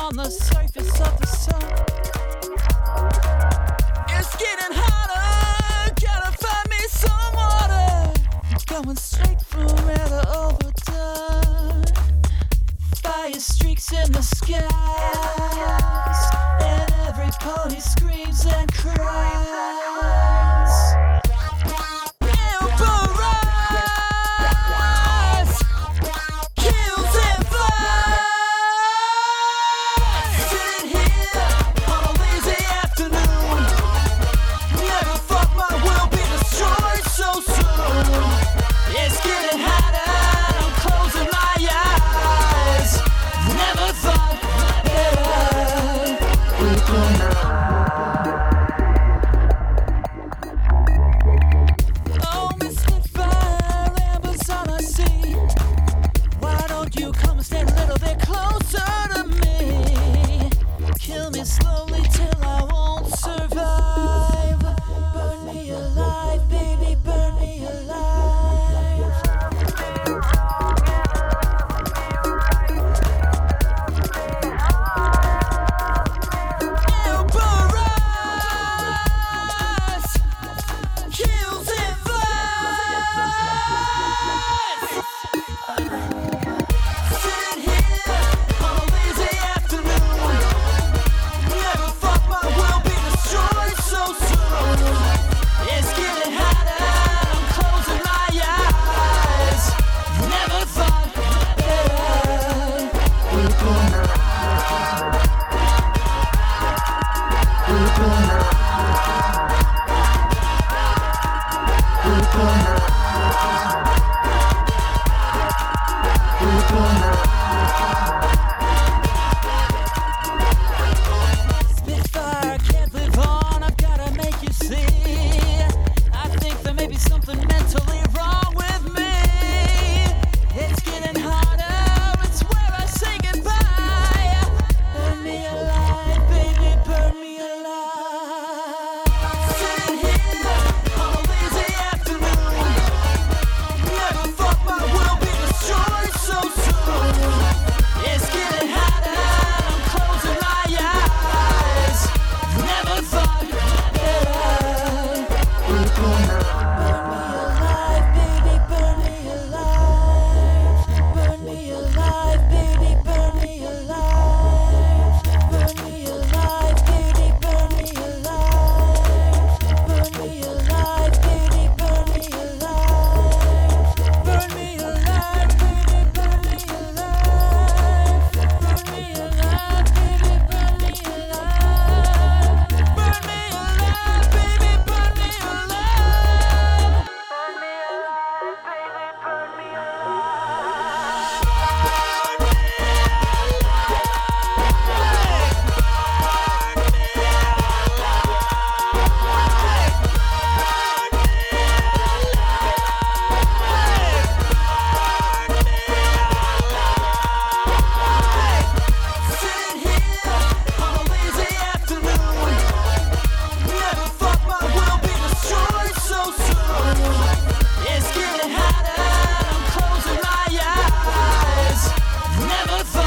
on the surface of the sun. It's getting hotter, gotta find me some water. Going straight from rather overdone. Fire streaks in the skies, and every pony screams and cries. Slowly till I won't survive. Burn me alive, baby, burn me alive. Embarrass, kills and flies. Sitting here on a lazy afternoon. Never thought my world be destroyed so soon. It's getting hotter, I'm closing my eyes. Never thought that I would burn. Spitfire, can't live on, I've gotta make you see. I think there may be something mentally wrong with me. It's getting harder, it's where I say goodbye. Burn me alive, baby, burn me alive. Sitting here on a lazy afternoon. Never thought my world be destroyed so soon. It's getting hotter, I'm closing my eyes. Never thought that I would burn. Burn me alive, baby, burn me alive. Burn me alive, baby, burn me alive. Burn me alive, baby, burn me alive. Burn me alive, baby, burn me alive. Burn me alive, baby, burn me alive. Burn me alive, baby, burn me alive. Burn me alive, baby, burn me Sitting here on a lazy afternoon. Never thought my world be destroyed so soon. It's getting hotter, I'm closing my eyes. Never thought